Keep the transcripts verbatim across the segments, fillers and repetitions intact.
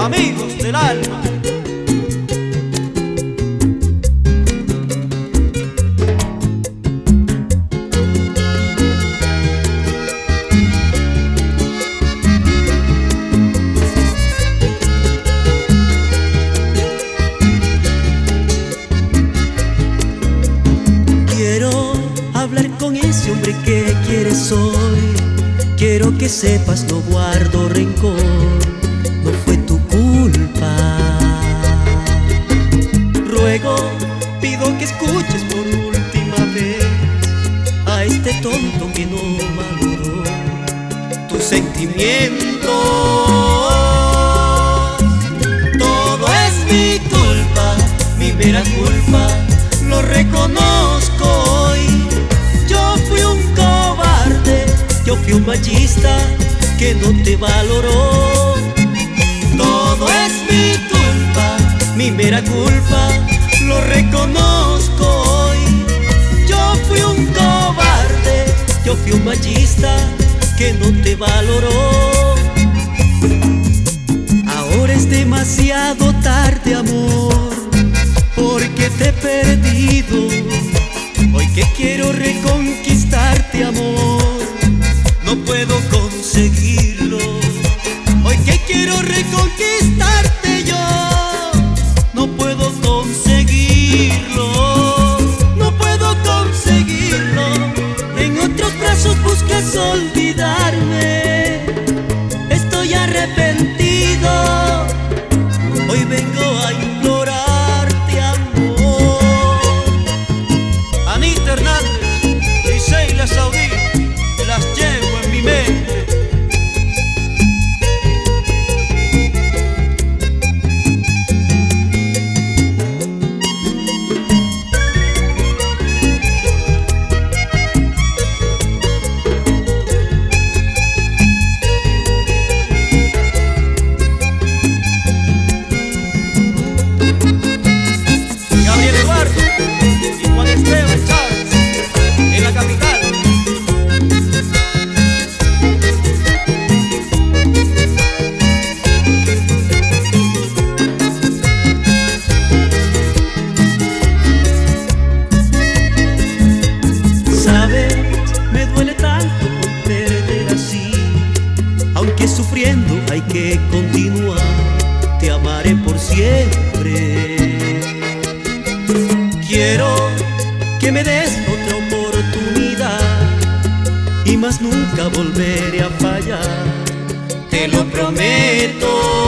amigos del alma. Quiero hablar con ese hombre que quieres hoy. Quiero que sepas, no guardo rencor, no fue tu culpa. Ruego, pido que escuches por última vez a este tonto que no valoró tus sentimientos. Todo es mi culpa, mi mera culpa, lo reconozco hoy. Yo fui un cobarde, yo fui un machista que no te valoró. Todo es mi culpa, mi mera culpa, lo reconozco hoy. Yo fui un cobarde, yo fui un machista que no te valoró. Ahora es demasiado tarde, amor, porque te he perdido. Hoy que quiero reconquistarte, amor, no puedo conseguirlo. Hoy que quiero reconquistarte yo, no puedo conseguirlo. No puedo conseguirlo. En otros brazos buscas olvidarme. Estoy arrepentido. Hoy vengo a implorarte amor. Anita Hernández y Sheila Saudí, las llevo en mi mente. Gabriel Eduardo y Juan Esteban Chávez en la capital. Sabes, me duele tanto por perder así. Aunque sufriendo hay que continuar. Te amaré por siempre. Quiero que me des otra oportunidad y más nunca volveré a fallar. Te lo prometo.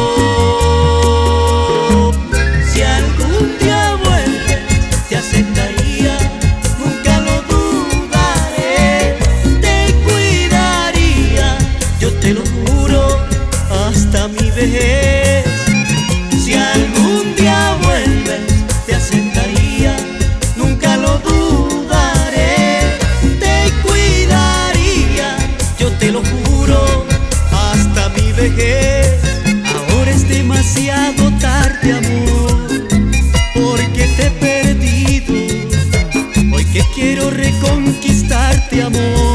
Si algún día vuelves, te aceptaría. Nunca lo dudaré. Te cuidaría, yo te lo juro, hasta mi vejez. Si algún día vuelves, te aceptaría. Nunca lo dudaré. Te cuidaría, yo te lo juro, hasta mi vejez. Ahora es demasiado tarde, amor, porque te he perdido. Hoy que quiero reconquistarte, amor,